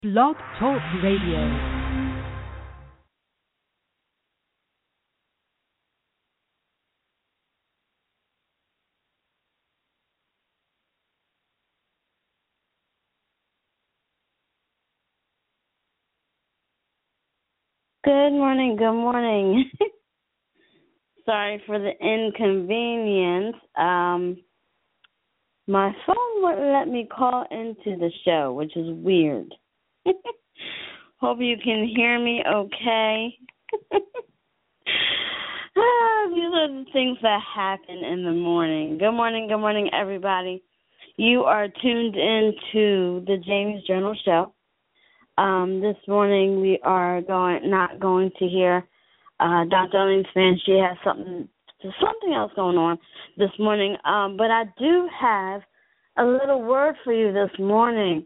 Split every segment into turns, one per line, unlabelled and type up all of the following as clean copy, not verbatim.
Blog Talk Radio.
Good morning, good morning. Sorry for the inconvenience. My phone wouldn't let me call into the show, which is weird. Hope you can hear me okay. These are the things that happen in the morning. Good morning, everybody. You are tuned into the Jamie's Journal Show. This morning we are not going to hear Dr. Elaine Span. She has something else going on this morning. But I do have a little word for you this morning.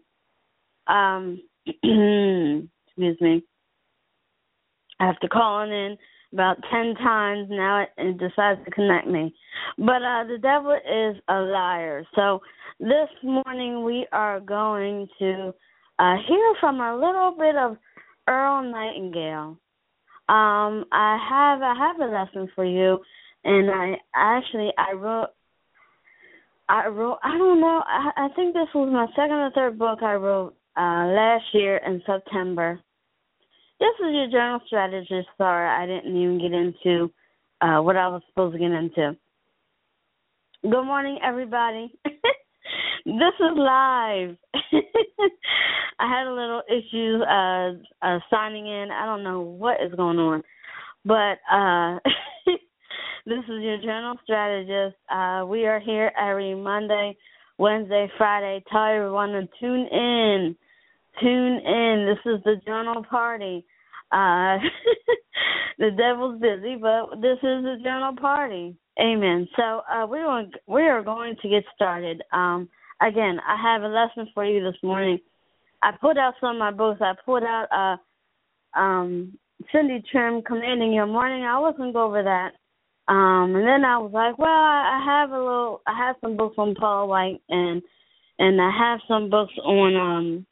Excuse me. I have to call in about 10 times now. It decides to connect me. But the devil is a liar. So this morning we are going to hear from a little bit of Earl Nightingale. I have a lesson for you, and I wrote. I don't know. I think this was my second or third book I wrote last year in September. This is your journal strategist. Sorry, I didn't even get into what I was supposed to get into. Good morning, everybody. This is live. I had a little issues signing in. I don't know what is going on. But this is your journal strategist. We are here every Monday, Wednesday, Friday. Tell everyone to tune in. Tune in. This is the journal party. The devil's busy, but this is the journal party. Amen. So we are going to get started. Again, I have a lesson for you this morning. I put out some of my books. I put out Cindy Trim, Commanding Your Morning. I wasn't go over that. And then I was like, well, I have some books on Paul White, and I have some books on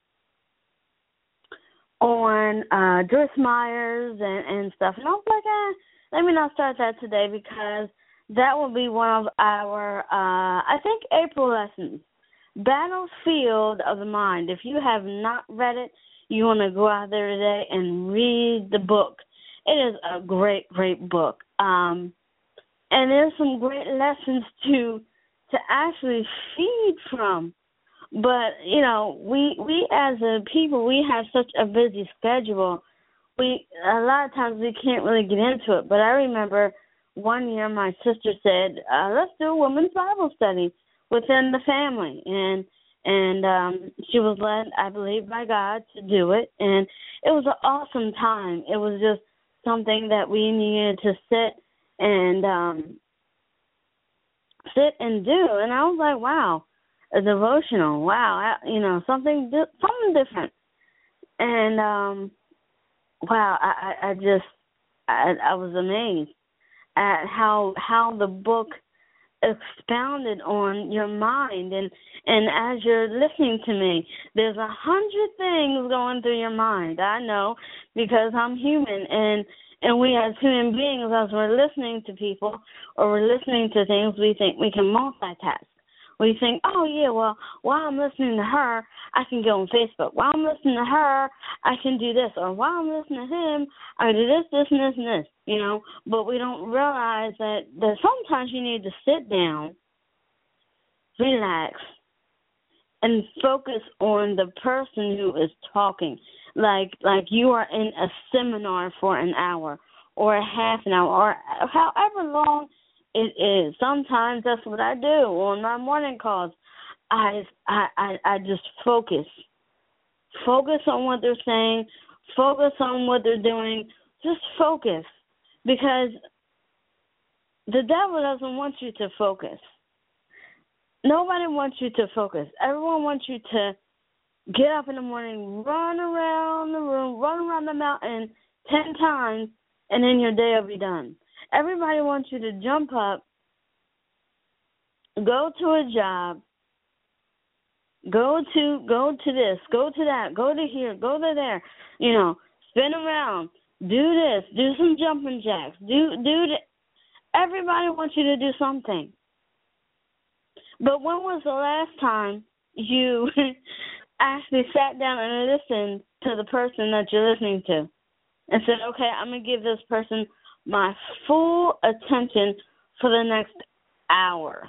Joyce Myers and stuff. And I was like, let me not start that today because that will be one of our, I think, April lessons. Battlefield of the Mind. If you have not read it, you want to go out there today and read the book. It is a great, great book. And there's some great lessons to actually feed from. But, you know, we as a people, we have such a busy schedule. A lot of times we can't really get into it. But I remember one year my sister said, let's do a women's Bible study within the family, and she was led, I believe, by God to do it, and it was an awesome time. It was just something that we needed to sit and do, and I was like, wow, a devotional, wow, something different, and wow, I was amazed at how the book expounded on your mind, and as you're listening to me, there's 100 things going through your mind. I know, because I'm human, and we as human beings, as we're listening to people or we're listening to things, we think we can multitask. We think, oh yeah, well, while I'm listening to her, I can go on Facebook. While I'm listening to her, I can do this. Or while I'm listening to him, I do this, and this, But we don't realize that sometimes you need to sit down, relax, and focus on the person who is talking. Like you are in a seminar for an hour or a half an hour or however long it is. Sometimes that's what I do on my morning calls. I just focus. Focus on what they're saying. Focus on what they're doing. Just focus. Because the devil doesn't want you to focus. Nobody wants you to focus. Everyone wants you to get up in the morning, run around the room, run around the mountain 10 times, and then your day will be done. Everybody wants you to jump up, go to a job, Go to this, go to that, go to here, go to there. Spin around, do this, do some jumping jacks, Everybody wants you to do something. But when was the last time you actually sat down and listened to the person that you're listening to and said, okay, I'm going to give this person my full attention for the next hour?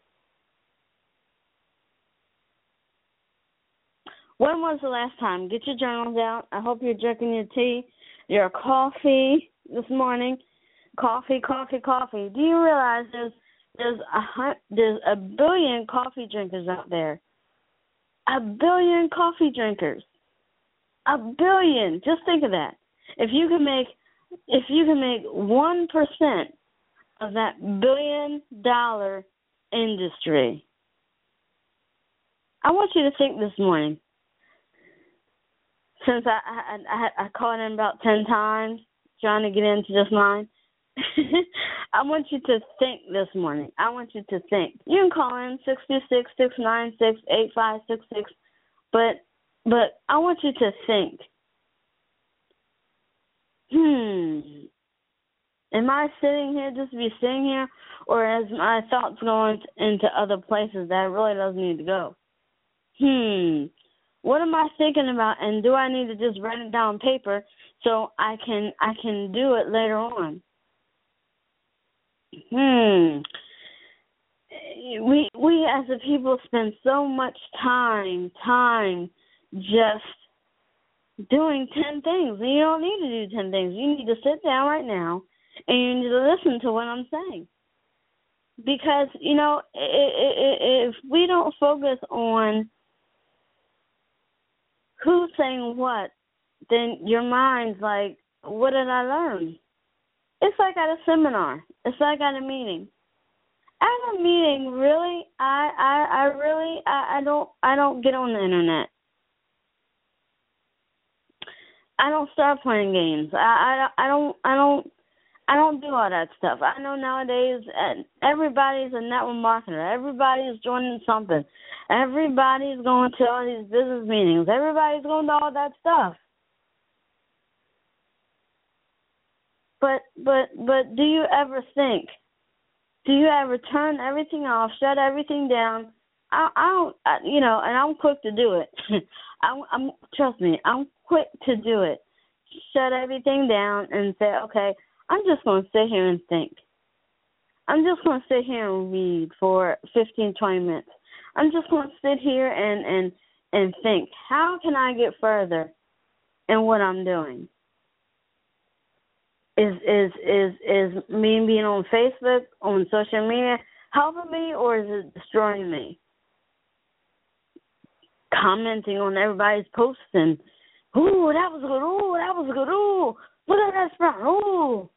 When was the last time? Get your journals out. I hope you're drinking your tea, your coffee this morning. Coffee. Do you realize there's a billion coffee drinkers out there? A billion coffee drinkers. A billion. Just think of that. If you can make 1% of that $1 billion industry, I want you to think this morning. Since I called in about 10 times trying to get into this line, I want you to think this morning. I want you to think. You can call in 626-696-8566, but I want you to think. Am I sitting here just to be sitting here, or is my thoughts going into other places that really doesn't need to go? What am I thinking about, and do I need to just write it down on paper so I can do it later on? We as a people spend so much time just doing 10 things. And you don't need to do 10 things. You need to sit down right now and you need to listen to what I'm saying. Because, if we don't focus on who's saying what, then your mind's like, what did I learn? It's like at a seminar. It's like at a meeting. At a meeting, really, I don't get on the internet. I don't start playing games. I don't do all that stuff. I know nowadays everybody's a network marketer. Everybody's joining something. Everybody's going to all these business meetings. Everybody's going to all that stuff. But do you ever think? Do you ever turn everything off, shut everything down? I don't, and I'm quick to do it. Trust me, I'm quick to do it. Shut everything down and say, okay, I'm just going to sit here and think. I'm just going to sit here and read for 15, 20 minutes. I'm just going to sit here and think, how can I get further in what I'm doing? Is me being on Facebook, on social media, helping me, or is it destroying me? Commenting on everybody's posts and, ooh, that was good, ooh, that was good, ooh, look at that sprout, ooh.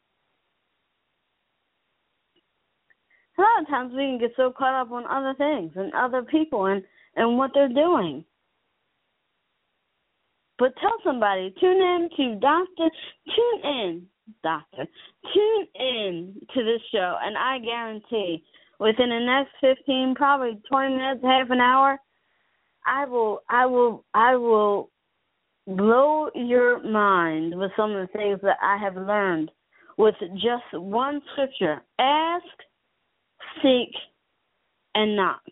A lot of times we can get so caught up on other things and other people and what they're doing. But tell somebody, tune in to this show, and I guarantee within the next 15, probably 20 minutes, half an hour, I will blow your mind with some of the things that I have learned with just one scripture: ask, seek, and knock.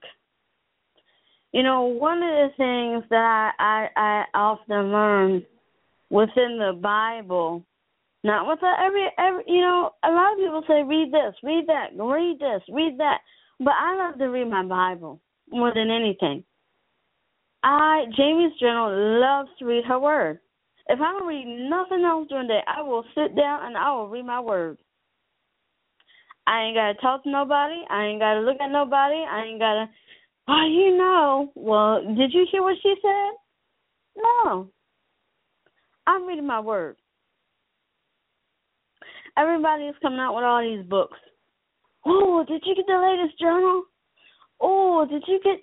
One of the things that I often learn within the Bible, not with every a lot of people say read this, read that, read this, read that, but I love to read my Bible more than anything. Jamie's Journal loves to read her word. If I don't read nothing else during the day, I will sit down and I will read my word. I ain't got to talk to nobody. I ain't got to look at nobody. I ain't got to, well, did you hear what she said? No. I'm reading my word. Everybody's coming out with all these books. Oh, did you get the latest journal? Oh, did you get,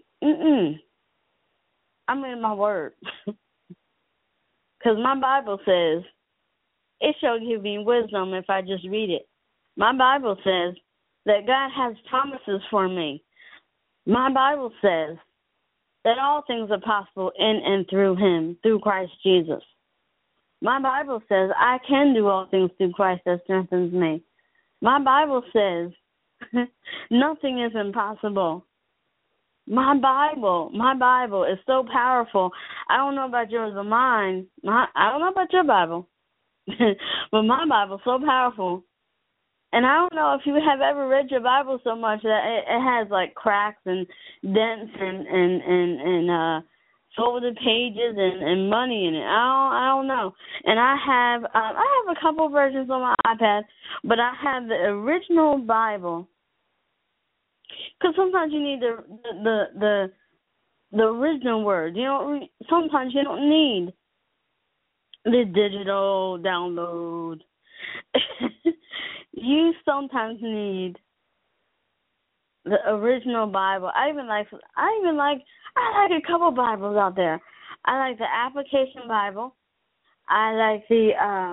I'm reading my word. Because my Bible says, it shall give me wisdom if I just read it. My Bible says that God has promises for me. My Bible says that all things are possible in and through him, through Christ Jesus. My Bible says I can do all things through Christ that strengthens me. My Bible says nothing is impossible. My Bible is so powerful. I don't know about yours or mine. I don't know about your Bible. But my Bible's so powerful. And I don't know if you have ever read your Bible so much that it has like cracks and dents and folded pages and money in it. I don't know. And I have a couple versions on my iPad, but I have the original Bible. Because sometimes you need the original word. Sometimes you don't need the digital download. You sometimes need the original Bible. I like a couple Bibles out there. I like the application Bible. I like the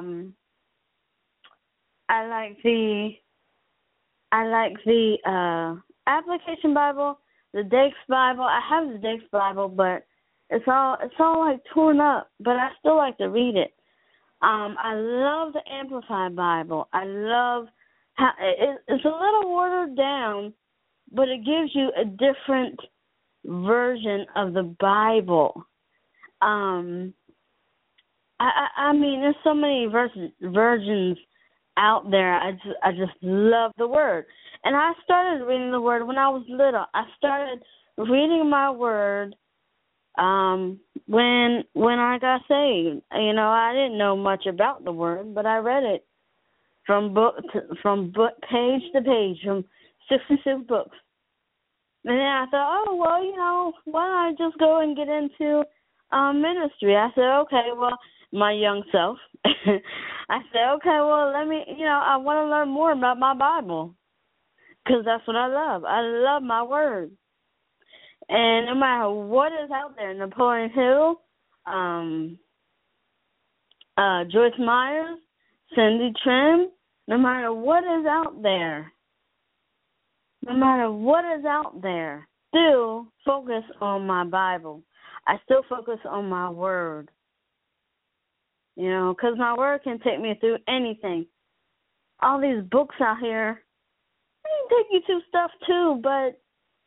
application Bible, the Dakes Bible. I have the Dakes Bible, but it's all like torn up. But I still like to read it. I love the Amplified Bible. I love how it's a little watered down, but it gives you a different version of the Bible. I mean, there's so many versions out there. I just love the Word. And I started reading the Word when I was little. I started reading my Word when I got saved. I didn't know much about the Word, but I read it from page to page, from 66 books. And then I thought, oh, well, why don't I just go and get into ministry? I said, okay, well, my young self. I said, okay, well, let me, I want to learn more about my Bible, because that's what I love. I love my Word. And no matter what is out there, Napoleon Hill, Joyce Myers, Cindy Trim, no matter what is out there, still focus on my Bible. I still focus on my Word. Because my Word can take me through anything. All these books out here, they can take you through stuff too, but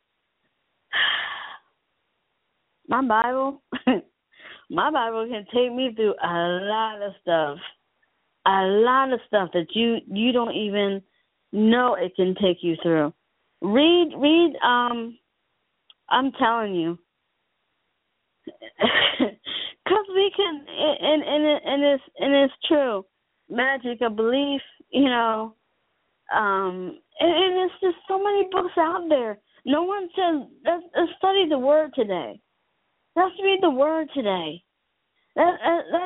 my Bible can take me through a lot of stuff that you don't even know it can take you through. Read. I'm telling you, because we can, and it's true. Magic, a belief, and it's just so many books out there. No one says, let's study the Word today. Let's read the Word today. Let's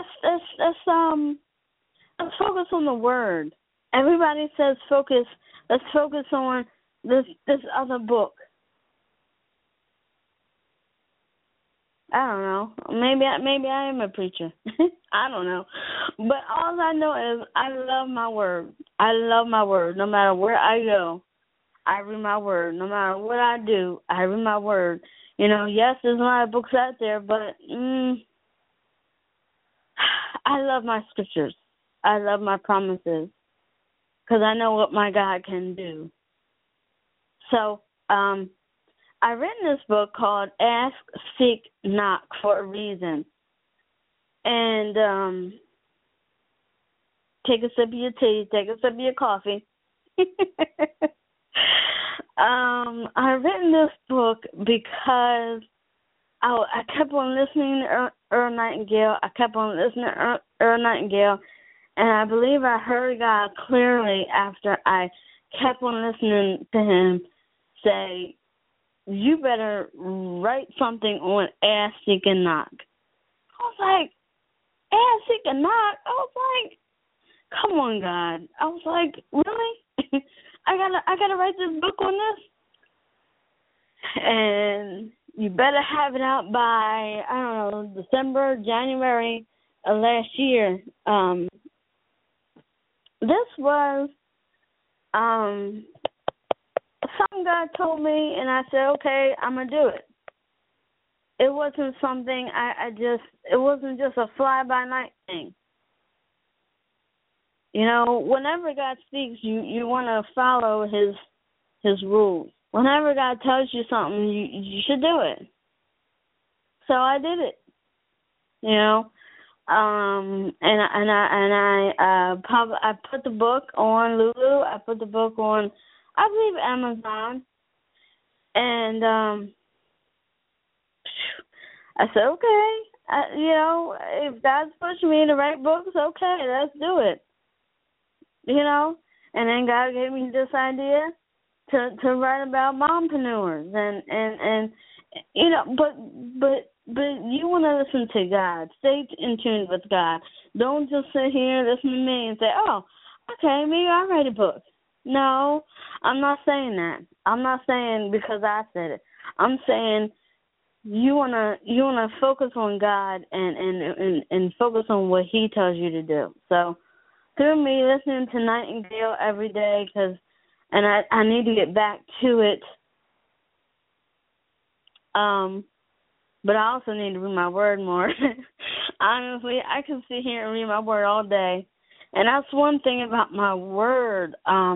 focus on the Word. Everybody says focus. Let's focus on this other book. I don't know. Maybe I am a preacher. I don't know. But all I know is I love my Word. I love my Word. No matter where I go, I read my Word. No matter what I do, I read my Word. Yes, there's a lot of books out there, but I love my scriptures. I love my promises, because I know what my God can do. So, I've written this book called Ask, Seek, Knock for a reason. And take a sip of your tea, take a sip of your coffee. I've written this book because I kept on listening to Earl Nightingale. And I believe I heard God clearly after I kept on listening to him say, you better write something on Ask, Seek, and Knock. I was like, Ask, Seek, and Knock? I was like, come on, God. I was like, really? I gotta write this book on this? And you better have it out by, I don't know, December, January of last year. This was something God told me, and I said, okay, I'm going to do it. it wasn't something it wasn't just a fly-by-night thing. You know, whenever God speaks, you want to follow his rules. Whenever God tells you something, you should do it. So I did it. You know, I put the book on Lulu. I put the book on, I believe, Amazon, and I said, okay, you know, if God's pushing me to write books, okay, let's do it. You know, and then God gave me this idea to write about mompreneurs, and you know, but you want to listen to God. Stay in tune with God. Don't just sit here and listen to me and say, oh, okay, maybe I'll write a book. No, I'm not saying that. I'm not saying because I said it. I'm saying you wanna focus on God and focus on what He tells you to do. So through me listening to Nightingale every day, and I need to get back to it. But I also need to read my word more. Honestly, I can sit here and read my word all day. And that's one thing about my word. I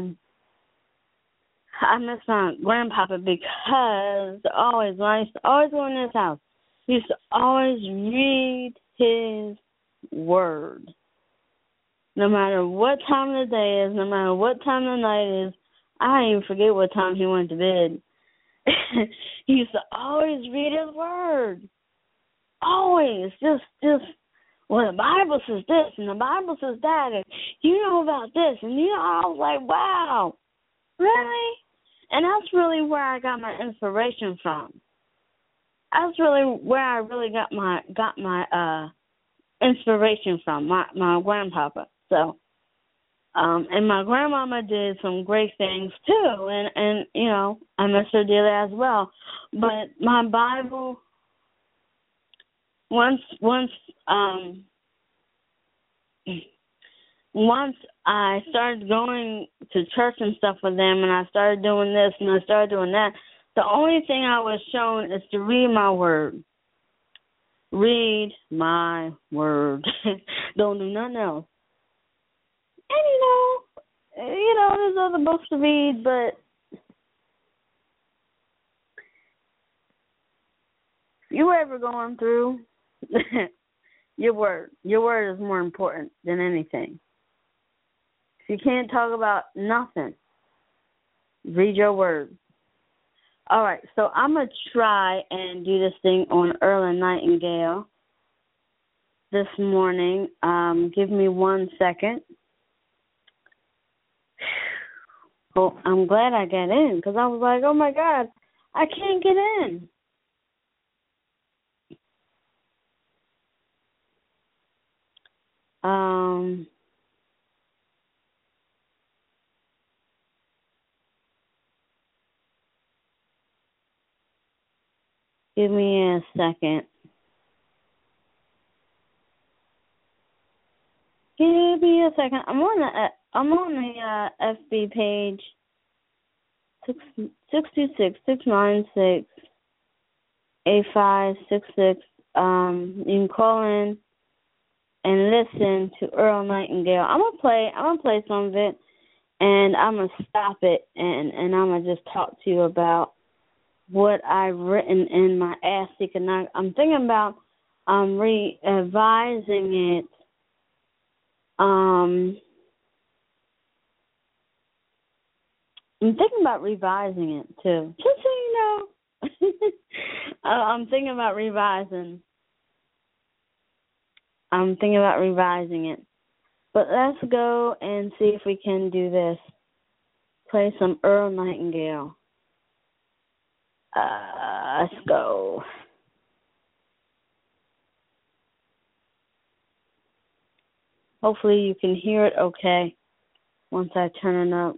miss my grandpapa because when I used to always go in his house, he used to always read his word. No matter what time of the day is, no matter what time of the night is, I even forget what time he went to bed. He used to always read his word. Always. Just, well, the Bible says this, and the Bible says that, and you know about this, and you know, I was like, wow, really? And that's really where I got my inspiration from. That's really where I really got my inspiration from, my grandpapa. So, and my grandmama did some great things too, and you know, I miss her dearly as well. But my Bible, once I started going to church and stuff with them, and I started doing this and I started doing that, the only thing I was shown is to read my word. Read my word. Don't do nothing else. And you know, there's other books to read, but if you were ever going through, your word is more important than anything. If you can't talk about nothing, read your word. All right, so I'm going to try and do this thing on Earl and Nightingale this morning. Give me 1 second. Well, I'm glad I got in because I was like, oh, my God, I can't get in. Give me a second. Give me a second. I'm on the FB page 626-696-8566. You can call in and listen to Earl Nightingale. I'm gonna play some of it, and I'm gonna stop it, and I'm gonna just talk to you about what I've written in my Ask Seek and Knock. I'm thinking about revising it. I'm thinking about revising it too. Just so you know, I'm thinking about revising. I'm thinking about revising it. But let's go and see if we can do this. Play some Earl Nightingale. Let's go. Hopefully you can hear it okay once I turn it up.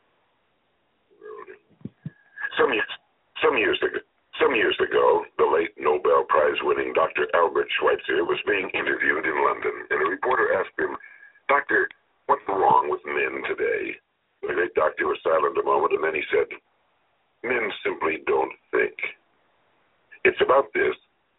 Some years ago, the late Nobel Prize-winning Dr. Albert Schweitzer was being interviewed in London, and a reporter asked him, "Doctor, what's wrong with men today?" The great doctor was silent a moment, and then he said, "Men simply don't think. It's about this: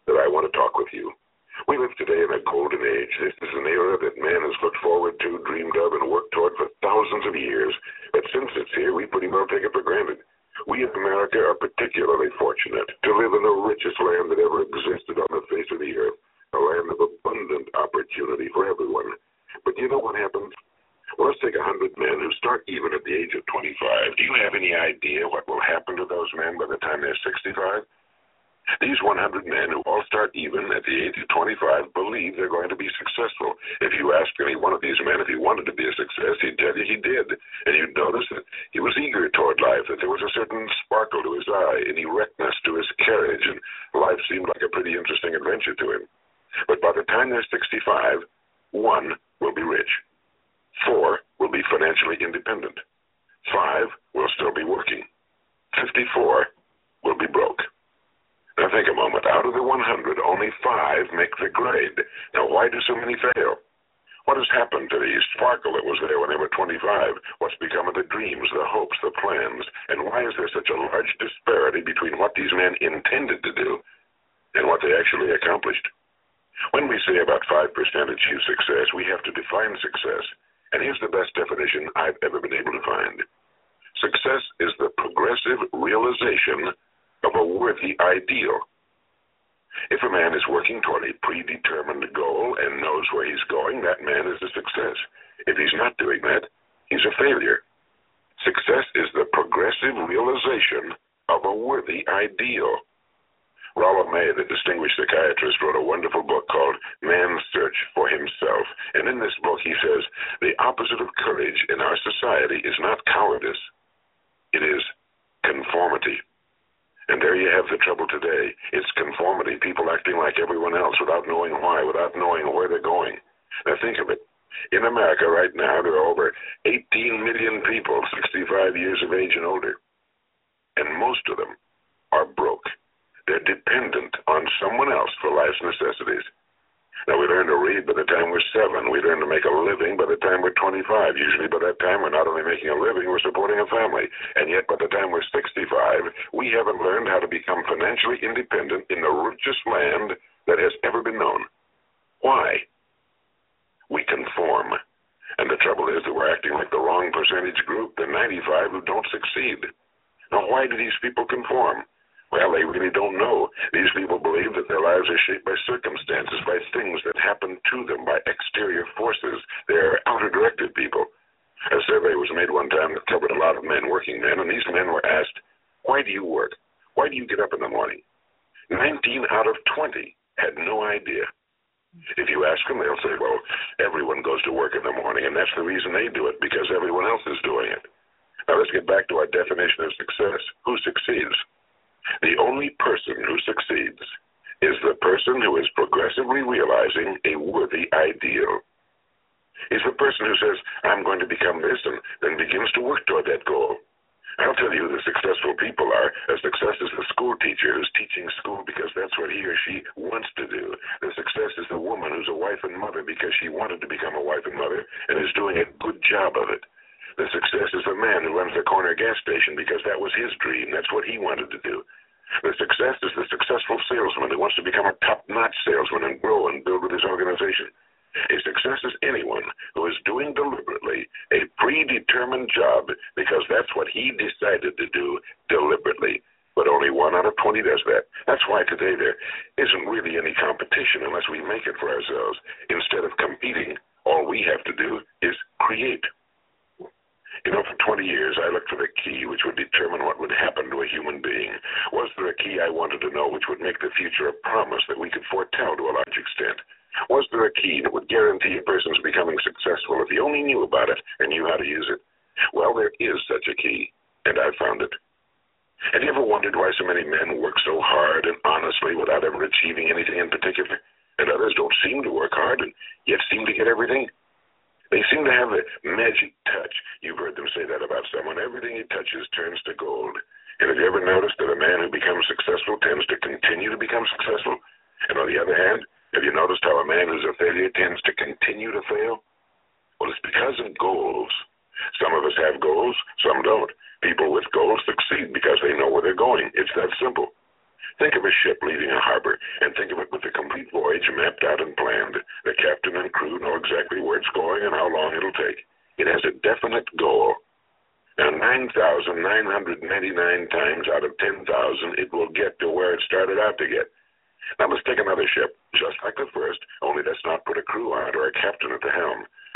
100 men who start even at the age of 25. Do you have any idea what will happen to those men by the time they're 65? These 100 men who all start even at the age of 25 believe they're going to be successful. If you ask any one of these men if he wanted to be a success, he'd tell you he did. And you'd notice that he was eager toward life, that there was a certain sparkle to his eye, an erectness to his carriage, and life seemed like a pretty interesting adventure to him. But by the time they're 65, 1 will be rich. 4 will be financially independent. 5 will still be working. 54 will be broke. Now think a moment. Out of the 100, only 5 make the grade. Now why do so many fail? What has happened to the sparkle that was there when they were 25? What's become of the dreams, the hopes, the plans? And why is there such a large disparity between what these men intended to do and what they actually accomplished? When we say about 5% achieve success, we have to define success. And here's the best definition I've ever been able to find. Success is the progressive realization of a worthy ideal. If a man is working toward a predetermined goal and knows where he's going, that man is a success. If he's not doing that, he's a failure. Success is the progressive realization of a worthy ideal. Rollo May, the distinguished psychiatrist, wrote a wonderful book called Man's Search for Himself. And in this book he says, the opposite of courage in our society is not cowardice. It is conformity. And there you have the trouble today. It's conformity, people acting like everyone else without knowing why, without knowing where they're going. Now think of it. In America right now, there are over 18 million people 65 years of age and older. And most of them are broke. They're dependent on someone else for life's necessities. Now, we learn to read by the time we're 7. We learn to make a living by the time we're 25. Usually by that time, we're not only making a living, we're supporting a family. And yet by the time we're 65, we haven't learned how to become financially independent in the richest land that has ever been known. Why? We conform. And the trouble is that we're acting like the wrong percentage group, the 95 who don't succeed. Now, why do these people conform? Well, they really don't know. These people believe that their lives are shaped by circumstances, by things that happen to them, by exterior forces. They're outer-directed people. A survey was made one time that covered a lot of men, working men, and these men were asked, why do you work? Why do you get up in the morning? 19 out of 20 had no idea. If you ask them, they'll say, well, everyone goes to work in the morning, and that's the reason they do it, because everyone else is doing it. Now, let's get back to our definition of success. Who succeeds? The only person who succeeds is the person who is progressively realizing a worthy ideal. It's the person who says, I'm going to become this, and then begins to work toward that goal. I'll tell you who the successful people are. A success is the school teacher who's teaching school because that's what he or she wants to do. The success is the woman who's a wife and mother because she wanted to become a wife and mother and is doing a good job of it. The success is the man who runs the corner gas station because that was his dream. That's what he wanted to do. The success is the successful salesman who wants to become a top-notch salesman and grow and build with his organization. A success is anyone who is doing deliberately a predetermined job because that's what he decided to do deliberately. But only 1 out of 20 does that. That's why today there isn't really any competition unless we make it for ourselves. Instead of competing, all we have to do is create. You know, for 20 years, I looked for the key which would determine what would happen to a human being. Was there a key I wanted to know which would make the future a promise that we could foretell to a large extent? Was there a key that would guarantee a person's becoming successful if he only knew about it and knew how to use it? Well, there is such a key, and I found it. Have you ever wondered why so many men work so hard and honestly without ever achieving anything in particular, and others don't seem to work hard and yet seem to get everything? They seem to have a magic touch. You've heard them say that about someone. Everything he touches turns to gold. And have you ever noticed that a man who becomes successful tends to continue to become successful? And on the other hand, have you noticed how a man who's a failure tends to continue to fail? Well, it's because of goals. Some of us have goals, some don't. People with goals succeed because they know where they're going. It's that simple. Think of a ship leaving a harbor, and think of it with the complete voyage mapped out and planned. The captain and crew know exactly where it's going and how long it'll take. It has a definite goal. Now, 9,999 times out of 10,000, it will get to where it started out to get. Now, let's take another ship, just like the first, only let's not put a crew on it or a captain at the helm.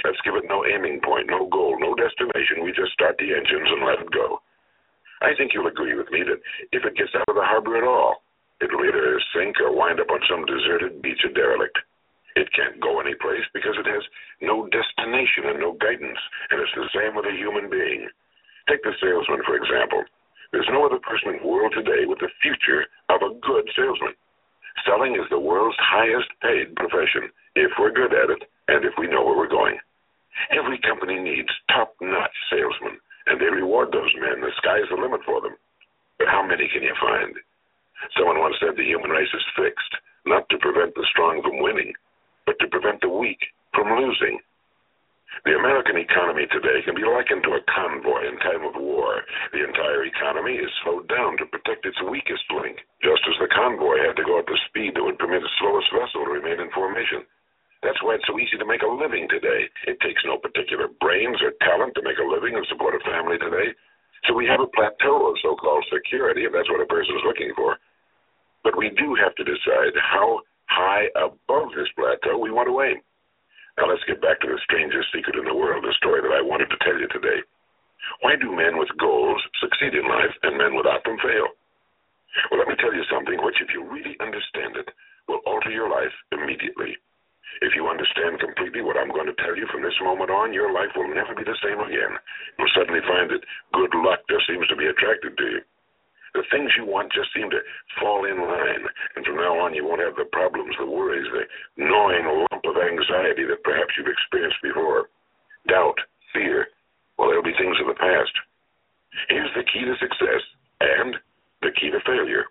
Let's give it no aiming point, no goal, no destination. We just start the engines and let it go. I think you'll agree with me that if it gets out of the harbor at all, it'll either sink or wind up on some deserted beach, a derelict. It can't go anyplace because it has no destination and no guidance, and it's the same with a human being. Take the salesman, for example. There's no other person in the world today with the future of a good salesman. Selling is the world's highest paid profession, if we're good at it and if we know where we're going. Every company needs top-notch salesmen, and they reward those men. The sky's the limit for them. But how many can you find? Someone once said the human race is fixed, not to prevent the strong from winning, but to prevent the weak from losing. The American economy today can be likened to a convoy in time of war. The entire economy is slowed down to protect its weakest link, just as the convoy had to go at the speed that would permit its slowest vessel to remain in formation. That's why it's so easy to make a living today. It takes no particular brains or talent to make a living and support a family today. So we have a plateau of so-called security, if that's what a person is looking for. But we do have to decide how high above this plateau we want to aim. Now let's get back to the strangest secret in the world, the story that I wanted to tell you today. Why do men with goals succeed in life and men without them fail? Well, let me tell you something which, if you really understand it, will alter your life immediately. If you understand completely what I'm going to tell you from this moment on, your life will never be the same again. You'll suddenly find that good luck just seems to be attracted to you. The things you want just seem to fall in line, and from now on you won't have the problems, the worries, the gnawing lump of anxiety that perhaps you've experienced before. Doubt, fear, well, they'll be things of the past. Here's the key to success and the key to failure.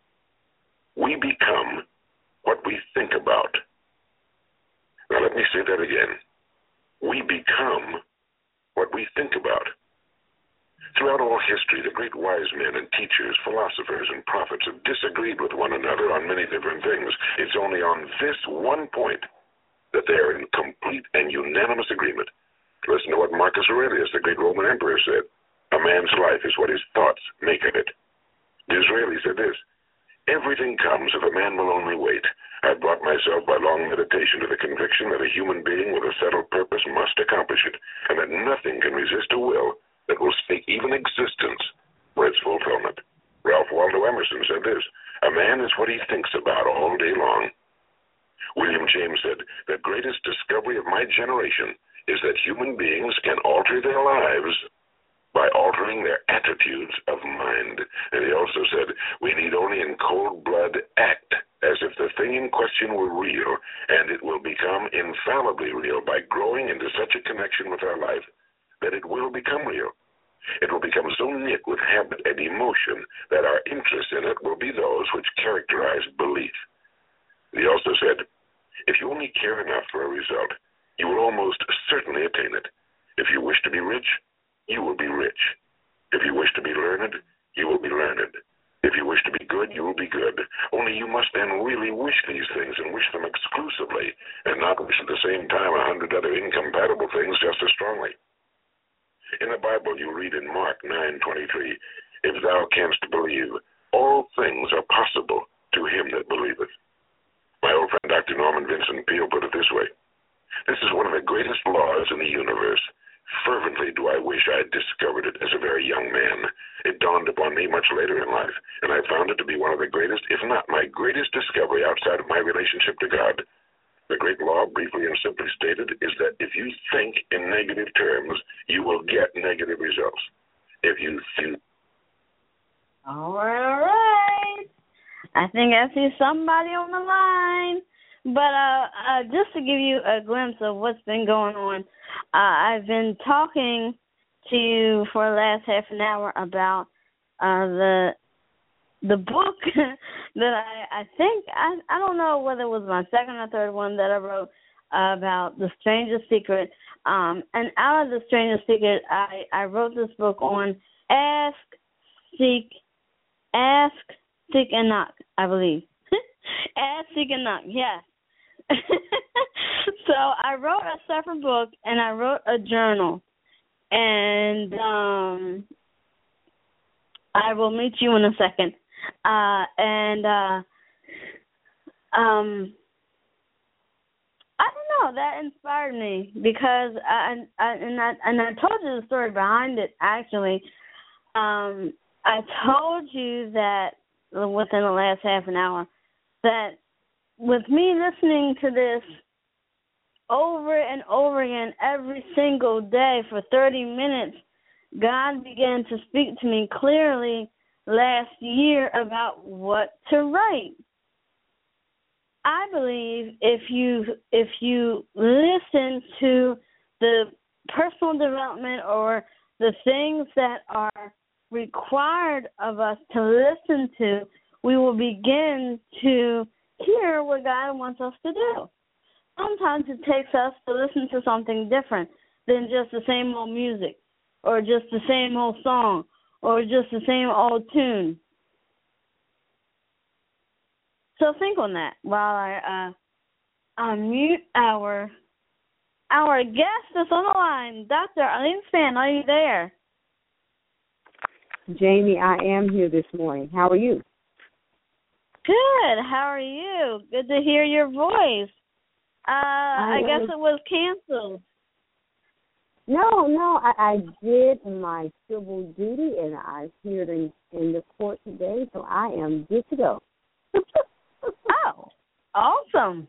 We become what we think about. Now let me say that again. We become what we think about. Throughout all history, the great wise men and teachers, philosophers, and prophets have disagreed with one another on many different things. It's only on this one point that they are in complete and unanimous agreement. Listen to what Marcus Aurelius, the great Roman emperor, said. A man's life is what his thoughts make of it. Disraeli said this. Everything comes if a man will only wait. I brought myself by long meditation to the conviction that a human being with a settled purpose must accomplish it, and that nothing can resist a will that will speak even existence for its fulfillment. Ralph Waldo Emerson said this, a man is what he thinks about all day long. William James said, the greatest discovery of my generation is that human beings can alter their lives by altering their attitudes of mind. And he also said, we need only in cold blood act as if the thing in question were real, and it will become infallibly real by growing into such a connection with our life that it will become real. It will become so knit with habit and emotion that our interest in it will be those which characterize belief. He also said, if you only care enough for a result, you will almost certainly attain it. If you wish to be rich, you will be rich. If you wish to be learned, you will be learned. If you wish to be good, you will be good. Only you must then really wish these things and wish them exclusively, and not wish at the same time 100 other incompatible things just as strongly. In the Bible, you read in Mark 9:23, if thou canst believe, all things are possible to him that believeth. My old friend Dr. Norman Vincent Peale put it this way, this is one of the greatest laws in the universe. Fervently do I wish I had discovered it as a very young man. It dawned upon me much later in life, and I found it to be one of the greatest, if not my greatest discovery outside of my relationship to God. The great law, briefly and simply stated, is that if you think in negative terms, you will get negative results. If you think...
All right. I think I see somebody on the line. But just to give you a glimpse of what's been going on, I've been talking to you for the last half an hour about the book that I think, I don't know whether it was my second or third one that I wrote about The Strangest Secret. And out of The Strangest Secret, I wrote this book on Ask, Seek, and Knock, I believe. Ask, Seek, and Knock, yes. So I wrote a separate book, and I wrote a journal. And I will meet you in a second. I don't don't know. That inspired me because I told you the story behind it. Actually, I told you that within the last half an hour that with me listening to this over and over again every single day for 30 minutes, God began to speak to me clearly last year about what to write. I believe if you listen to the personal development or the things that are required of us to listen to, we will begin to hear what God wants us to do. Sometimes it takes us to listen to something different than just the same old music or just the same old song or just the same old tune. So think on that while I unmute our guest that's on the line. Dr. Arlene Spann, are you there?
Jamie, I am here this morning. How are you?
Good. How are you? Good to hear your voice. I guess it was canceled.
No, I did my civil duty, and I appeared in the court today, so I am good to go.
Oh, awesome.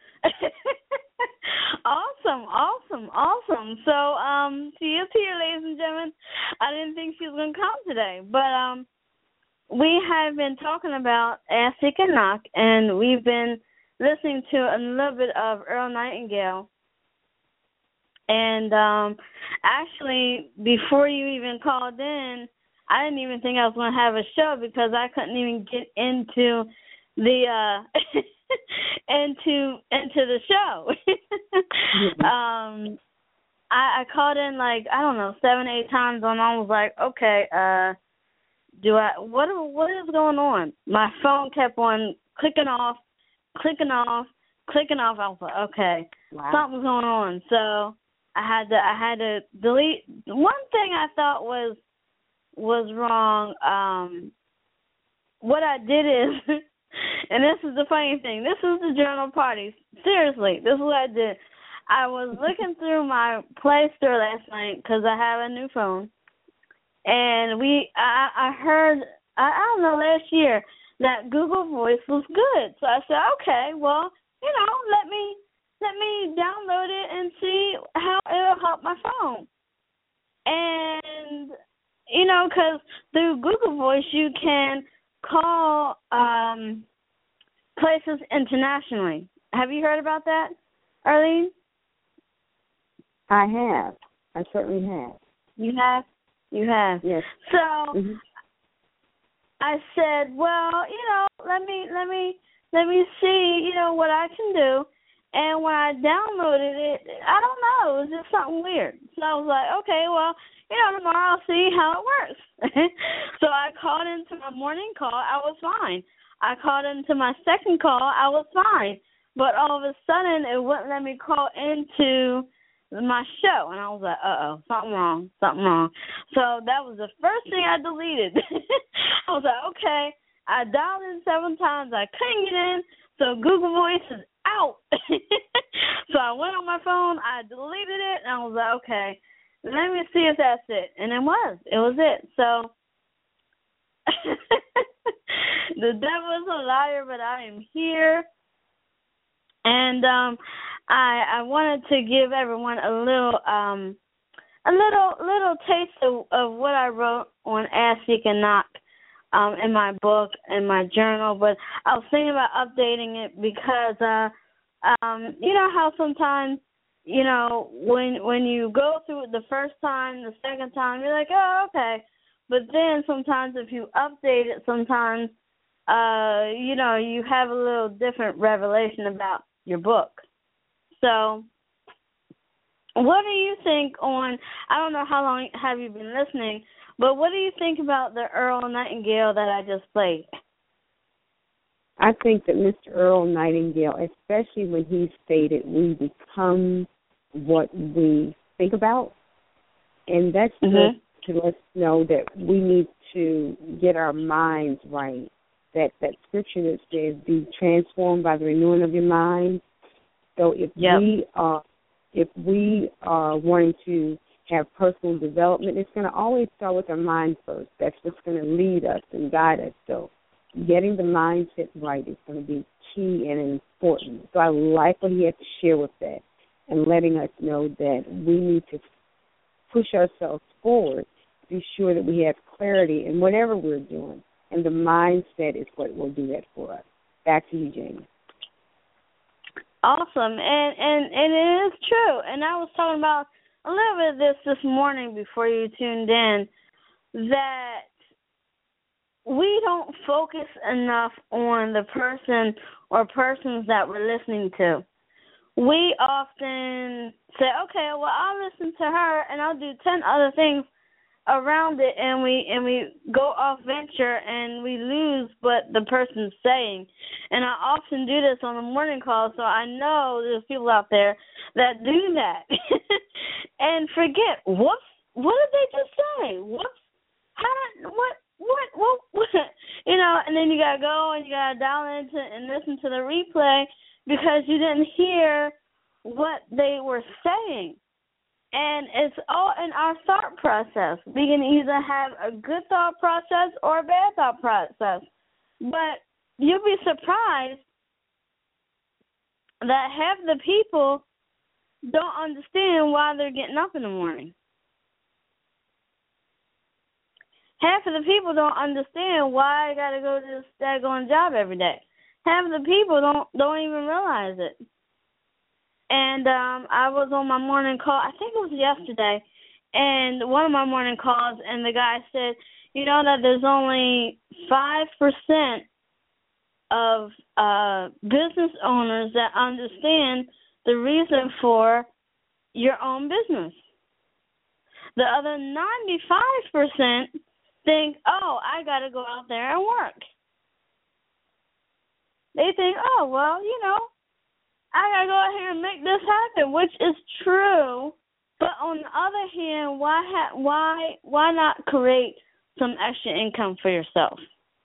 Awesome. So, she is here, ladies and gentlemen. I didn't think she was going to come today, but we have been talking about Ask, Seek, and Knock, and we've been listening to a little bit of Earl Nightingale. And actually, before you even called in, I didn't even think I was going to have a show because I couldn't even get into the into the show. I called in like, I don't know, 7-8 times, and I was like, okay, what is going on? My phone kept on clicking off. I was like, okay, wow, something's going on. So I had to delete. One thing I thought was wrong. What I did is, and this is the funny thing, this is the journal party. Seriously, this is what I did. I was looking through my Play Store last night because I have a new phone, and I heard, I don't know, last year that Google Voice was good. So I said, okay, well, let me download it and see how it'll help my phone. And, because through Google Voice you can call places internationally. Have you heard about that, Arlene?
I have. I certainly have.
You have? You have.
Yes.
So I said, well, let me see, what I can do. And when I downloaded it, I don't know, it was just something weird. So I was like, okay, well, tomorrow I'll see how it works. So I called into my morning call, I was fine. I called into my second call, I was fine. But all of a sudden, it wouldn't let me call into my show. And I was like, uh-oh, something wrong. So that was the first thing I deleted. I was like, okay, I dialed in 7 times, I couldn't get in, so Google Voice is out. So I went on my phone, I deleted it, and I was like, okay, let me see if that's it. And it was it. So the devil's a liar, but I am here. And I wanted to give everyone a little taste of what I wrote on Ask, Seek, and Knock in my book, in my journal. But I was thinking about updating it because, how sometimes, when you go through it the first time, the second time, you're like, oh, okay. But then sometimes if you update it, sometimes, you have a little different revelation about your book. So what do you think on, I don't know how long have you been listening, but what do you think about the Earl Nightingale that I just played?
I think that Mr. Earl Nightingale, especially when he stated we become what we think about, and that's just to let us know that we need to get our minds right. That scripture that says, be transformed by the renewing of your mind. So if we are wanting to have personal development, it's going to always start with our mind first. That's what's going to lead us and guide us. So getting the mindset right is going to be key and important. So I like what he had to share with that and letting us know that we need to push ourselves forward to be sure that we have clarity in whatever we're doing. And the mindset is what will do that for us. Back to you, Jamie.
Awesome. And it is true. And I was talking about a little bit of this morning before you tuned in, that we don't focus enough on the person or persons that we're listening to. We often say, okay, well, I'll listen to her and I'll do 10 other things around it, and we go off venture and we lose what the person's saying. And I often do this on the morning call, so I know there's people out there that do that and forget, what did they just say? What? You know, and then you got to go and you got to dial into and listen to the replay because you didn't hear what they were saying. And it's all in our thought process. We can either have a good thought process or a bad thought process. But you'll be surprised that half the people don't understand why they're getting up in the morning. Half of the people don't understand why I got to go to this daggone job every day. Half of the people don't even realize it. And I was on my morning call, I think it was yesterday, and one of my morning calls, and the guy said, you know that there's only 5% of business owners that understand the reason for your own business. The other 95% think, oh, I got to go out there and work. They think, oh, well, you know, I got to go out here and make this happen, which is true. But on the other hand, why not create some extra income for yourself?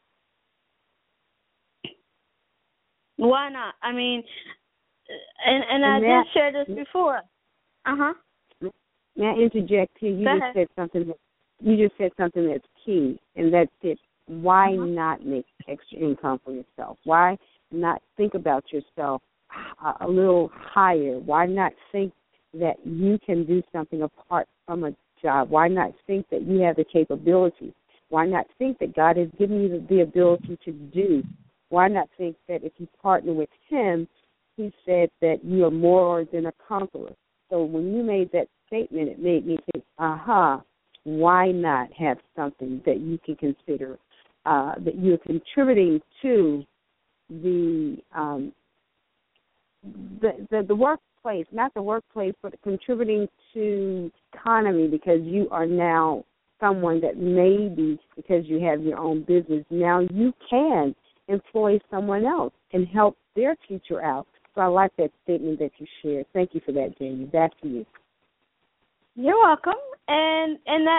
Why not? I mean, and I did share this before. Uh-huh.
May I interject here? You just said something that's key, and that's it. Why not make extra income for yourself? Why not think about yourself a little higher? Why not think that you can do something apart from a job? Why not think that you have the capability? Why not think that God has given you the ability to do? Why not think that if you partner with Him, He said that you are more than a conqueror? So when you made that statement, it made me think, why not have something that you can consider that you're contributing to the workplace, not the workplace, but contributing to economy, because you are now someone that maybe, because you have your own business, now you can employ someone else and help their future out. So I like that statement that you shared. Thank you for that, Jamie. Back to you.
You're welcome. And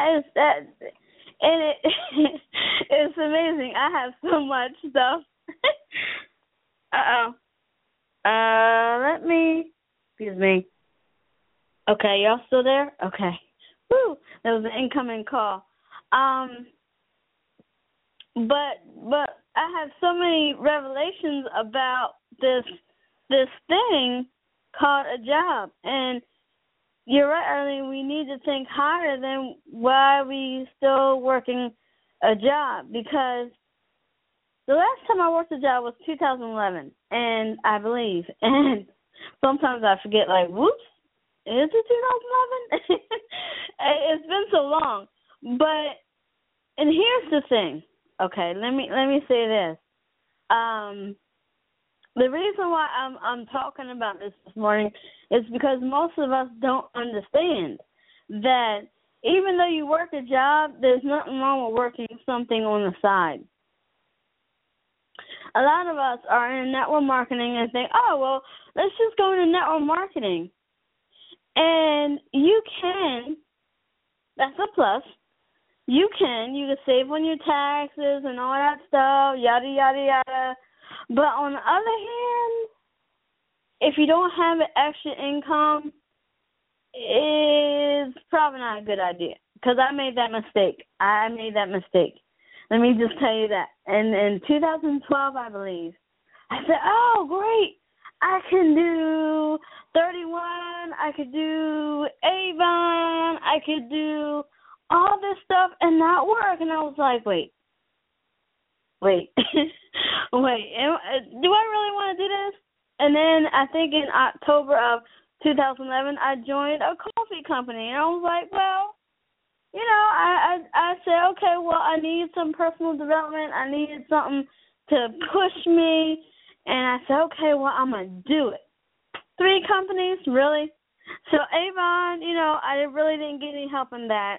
it it's amazing. I have so much stuff. Excuse me. Okay, y'all still there? Okay. Woo, that was an incoming call. But I have so many revelations about this thing called a job. And you're right, Arlene, we need to think higher than why we still working a job, because the last time I worked a job was 2011, and I believe, and sometimes I forget, like, whoops, is it 2011? It's been so long. But, and here's the thing. Okay, let me say this. The reason why I'm talking about this morning is because most of us don't understand that even though you work a job, there's nothing wrong with working something on the side. A lot of us are in network marketing and think, oh, well, let's just go into network marketing. And you can, that's a plus. You can save on your taxes and all that stuff, yada, yada, yada. But on the other hand, if you don't have an extra income, it's probably not a good idea. Because I made that mistake. Let me just tell you that. And in 2012, I believe, I said, oh, great. I can do 31. I could do Avon. I could do all this stuff and not work. And I was like, wait. Wait. Do I really want to do this? And then I think in October of 2011, I joined a coffee company. And I was like, well, you know, I said, okay, well, I need some personal development. I needed something to push me. And I said, okay, well, I'm going to do it. 3 companies, really? So Avon, you know, I really didn't get any help in that.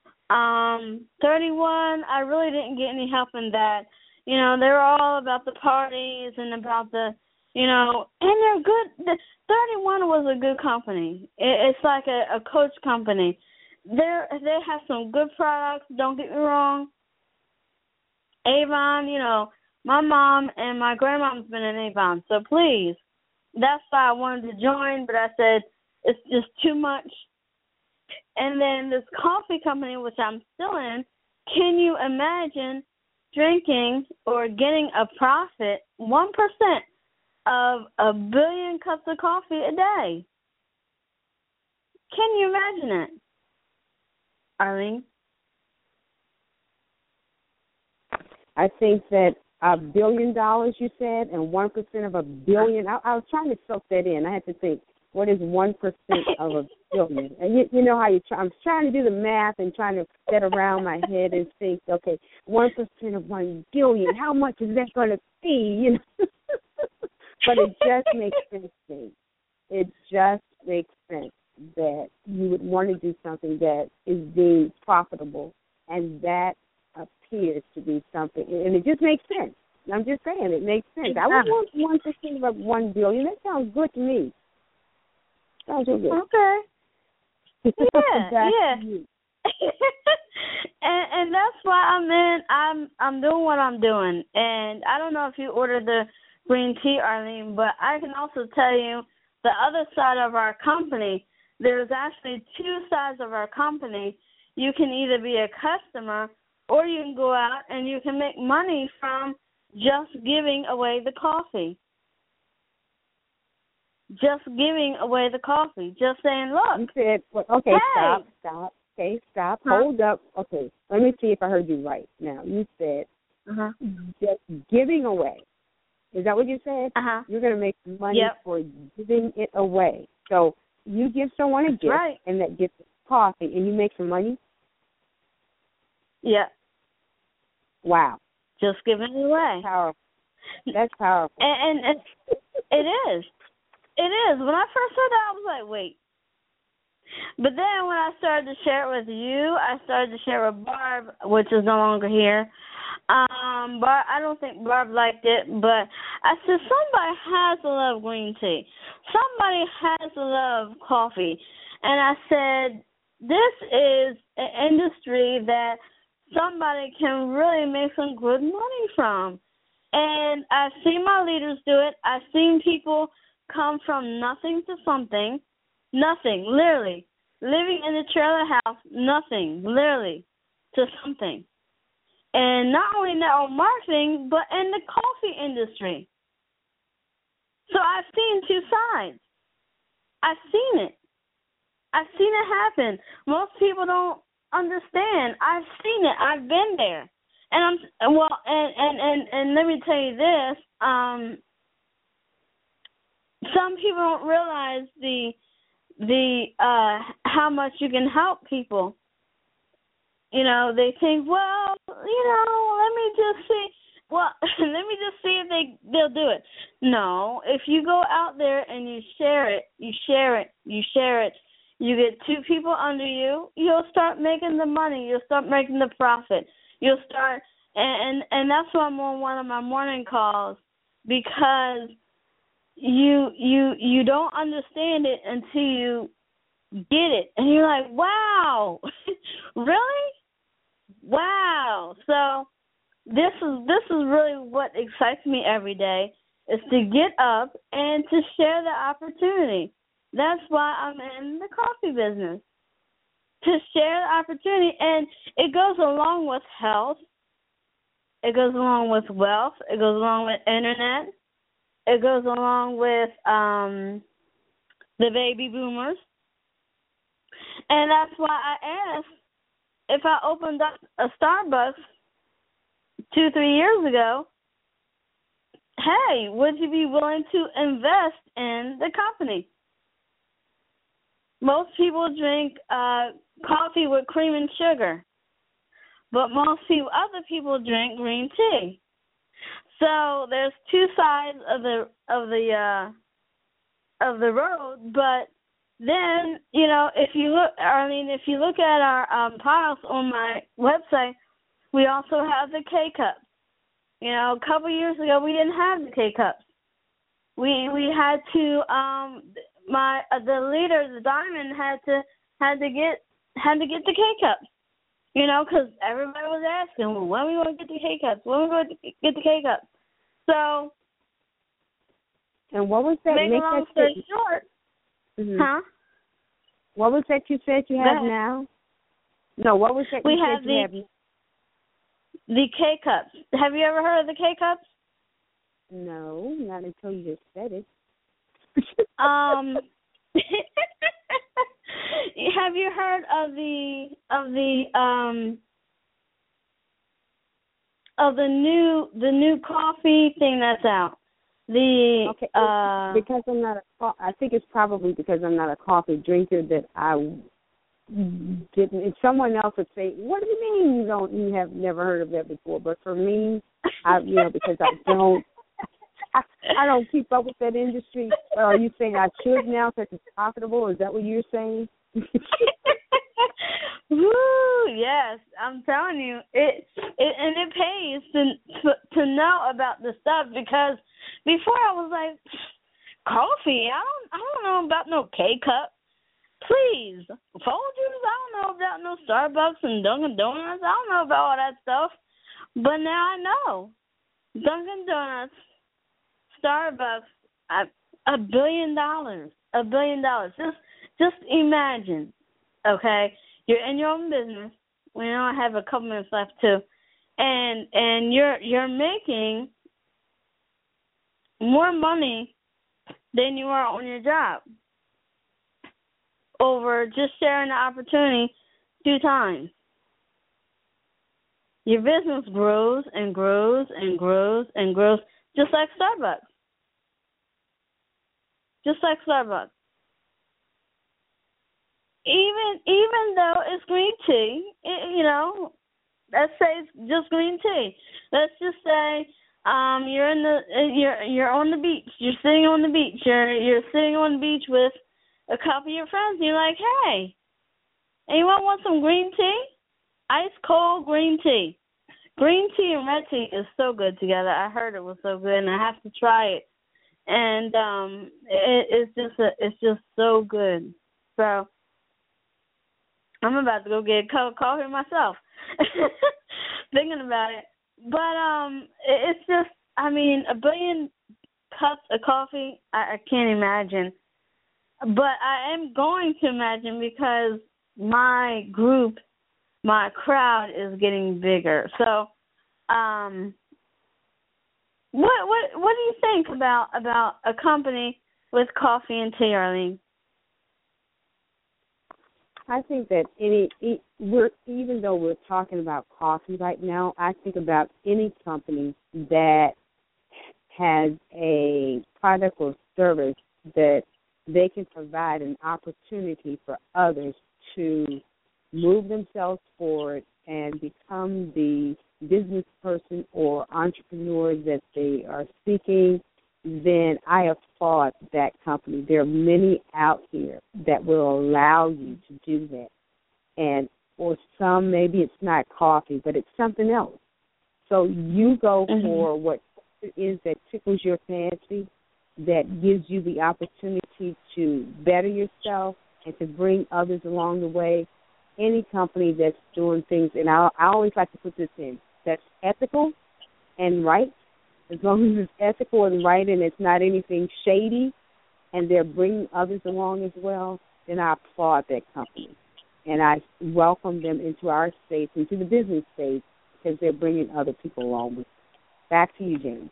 31, I really didn't get any help in that. You know, they were all about the parties and about the, you know, and they're good. 31 was a good company. It's like a coach company. They have some good products, don't get me wrong. Avon, you know, my mom and my grandmom's been in Avon, so please, that's why I wanted to join, but I said it's just too much. And then this coffee company, which I'm still in, can you imagine drinking or getting a profit, 1% of 1 billion cups of coffee a day? Can you imagine it, Arlene?
I think that $1 billion, you said, and 1% of $1 billion. I was trying to soak that in. I had to think, what is 1% of $1 billion? And you know how I'm trying to do the math and trying to get around my head and think, okay, 1% of $1 billion. How much is that going to be? You know, but it just makes sense to me. It just makes sense that you would want to do something that is being profitable, and that appears to be something, and it just makes sense. I'm just saying, it makes sense.
Exactly.
I would want 1% of $1 billion. That sounds good to me. Sounds real good.
Okay. Yeah, yeah. and that's why I'm doing what I'm doing. And I don't know if you ordered the green tea, Arlene, but I can also tell you the other side of our company. There's actually 2 sides of our company. You can either be a customer, or you can go out and you can make money from just giving away the coffee. Just giving away the coffee. Just saying, look.
You said, well, okay,
hey.
stop. Okay, stop. Huh? Hold up. Okay, let me see if I heard you right. Now, you said just giving away. Is that what you said? You're going to make money for giving it away. So you give someone a gift,
right,
and that gift is coffee, and you make some money?
Yeah.
Wow.
Just giving it away.
Powerful. That's powerful.
And it is. It is. When I first heard that, I was like, wait. But then when I started to share it with you, I started to share it with Barb, which is no longer here. Barb, I don't think Barb liked it, but I said somebody has to love green tea. Somebody has to love coffee. And I said, this is an industry that somebody can really make some good money from. And I've seen my leaders do it. I've seen people come from nothing to something, nothing, literally, living in a trailer house, nothing, literally, to something. And not only network marketing, but in the coffee industry. So I've seen 2 sides. I've seen it. I've seen it happen. Most people don't understand. I've seen it. I've been there. And and let me tell you this, some people don't realize the how much you can help people. You know, they think, well, you know, let me just see if they'll do it. No, if you go out there and you share it, you get 2 people under you, you'll start making the money, you'll start making the profit. You'll start, and that's why I'm on one of my morning calls, because you don't understand it until you get it, and you're like, wow, really? Wow. So this is really what excites me every day, is to get up and to share the opportunity. That's why I'm in the coffee business, to share the opportunity. And it goes along with health. It goes along with wealth. It goes along with internet. It goes along with the baby boomers. And that's why I asked if I opened up a Starbucks 2-3 years ago, hey, would you be willing to invest in the company? Most people drink coffee with cream and sugar, but other people drink green tea. So there's two sides of the road, but then, if you look at our piles on my website, we also have the K-Cups. A couple years ago, we didn't have the K-Cups. We had to the leader, the Diamond, had to get the K-Cups. Because everybody was asking, well, when are we going to get the K-Cups? When are we going to get the K-Cups? So,
and what was that?
Make a long story short.
Mm-hmm.
Huh?
What was that you said you have now? No, what was that you said you have now?
The K-Cups. Have you ever heard of the K-Cups?
No, not until you just said it.
Have you heard of the new coffee thing that's out?
Okay, because I'm not I think it's probably because I'm not a coffee drinker that I didn't. If someone else would say, "What do you mean you have never heard of that before?" But for me, because I don't keep up with that industry. Are you saying I should now because it's profitable? Is that what you're saying?
Woo! Yes, I'm telling you, it pays to know about the stuff, because before I was like, coffee? I don't know about no K-Cup. Please, Folgers? I don't know about no Starbucks and Dunkin' Donuts. I don't know about all that stuff. But now I know. Dunkin' Donuts, Starbucks, $1 billion. $1 billion. Just imagine, okay? You're in your own business. We only have a couple minutes left too, and you're making more money than you are on your job over just sharing the opportunity 2 times. Your business grows and grows and grows and grows, just like Starbucks. Just like Starbucks. Even though it's green tea, let's say it's just green tea. Let's just say you're on the beach. You're sitting on the beach. You're sitting on the beach with a couple of your friends. And you're like, hey, anyone want some green tea? Ice cold green tea. Green tea and red tea is so good together. I heard it was so good, and I have to try it. And it's just so good. So I'm about to go get a cup of coffee myself, thinking about it. But it's just, 1 billion cups of coffee, I can't imagine. But I am going to imagine, because my group, my crowd is getting bigger. So, what do you think about a company with coffee and tea, Arlene?
I think that even though we're talking about coffee right now, I think about any company that has a product or service that they can provide an opportunity for others to move themselves forward and become the business person or entrepreneur that they are seeking, then I applaud that company. There are many out here that will allow you to do that. And for some, maybe it's not coffee, but it's something else. So you go for what it is that tickles your fancy, that gives you the opportunity to better yourself and to bring others along the way. Any company that's doing things, and I always like to put this in, that's ethical and right, As long as it's ethical and right and it's not anything shady and they're bringing others along as well, then I applaud that company. And I welcome them into our space, into the business space, because they're bringing other people along with them. Back to you, James.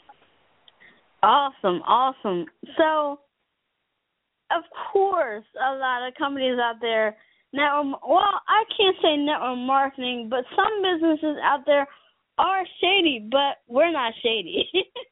Awesome. So, of course, a lot of companies out there, I can't say network marketing, but some businesses out there are shady, but we're not shady.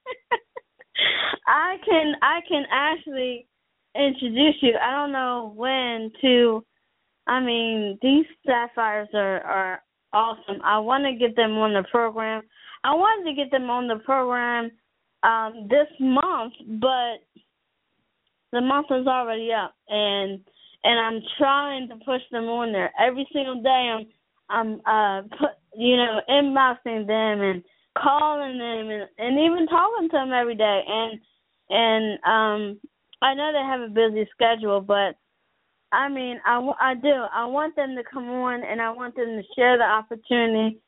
I can actually introduce you. I don't know when to. I mean, these sapphires are awesome. I want to get them on the program. I wanted to get them on the program this month, but the month is already up, and I'm trying to push them on there every single day. I'm inboxing them and calling them and even talking to them every day. And I know they have a busy schedule, but I mean, I do. I want them to come on, and I want them to share the opportunity.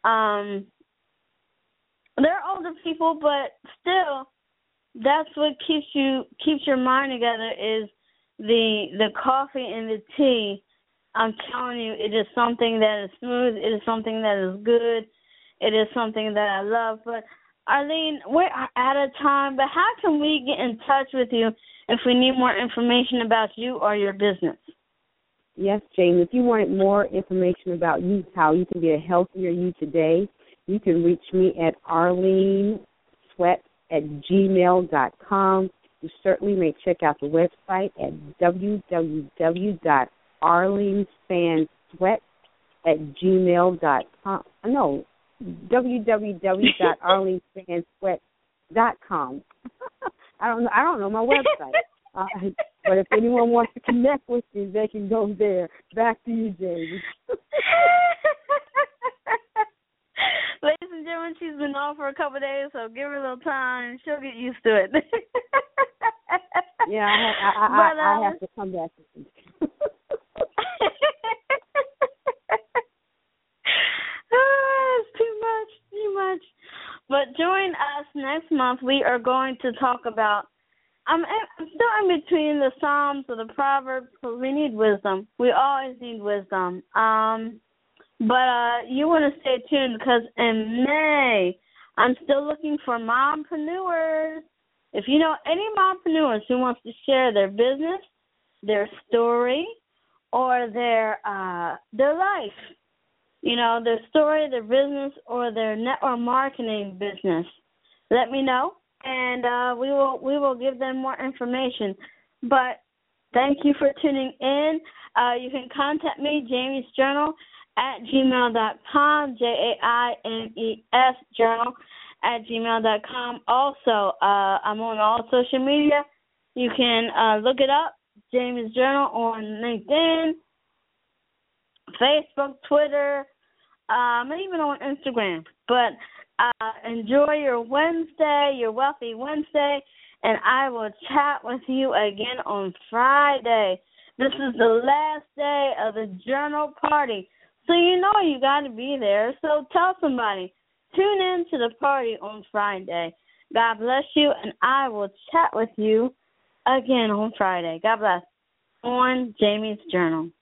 They're older people, but still, that's what keeps your mind together is the coffee and the tea. I'm telling you, it is something that is smooth. It is something that is good. It is something that I love. But, Arlene, we're out of time, but how can we get in touch with you if we need more information about you or your business?
Yes, Jane, if you wanted more information about you, how you can be a healthier you today, you can reach me at arlenesweat@gmail.com. You certainly may check out the website at www.arlenesfansweat@gmail.com. No, www.arlenesfansweat.com. I don't know my website. But if anyone wants to connect with me, they can go there. Back to you, Jamie.
Ladies and gentlemen, she's been off for a couple of days, so give her a little time. She'll get used to it.
Yeah, I have to come back.
It's too much. But join us next month. We are going to talk about, I'm still in between the Psalms or the Proverbs because we need wisdom. We always need wisdom. But you want to stay tuned because in May, I'm still looking for mompreneurs. If you know any mompreneurs who wants to share their business, their story, or their life, their story, their business, or their network marketing business, let me know, and we will give them more information. But thank you for tuning in. You can contact me, Jamie's Journal, at gmail.com, JAINES Journal at gmail.com. Also, I'm on all social media. You can look it up, Jamie's Journal, on LinkedIn, Facebook, Twitter, and even on Instagram. But enjoy your Wednesday, your Wealthy Wednesday, and I will chat with you again on Friday. This is the last day of the journal party. So you got to be there. So tell somebody. Tune in to the party on Friday. God bless you, and I will chat with you again on Friday. God bless. On Jamie's Journal.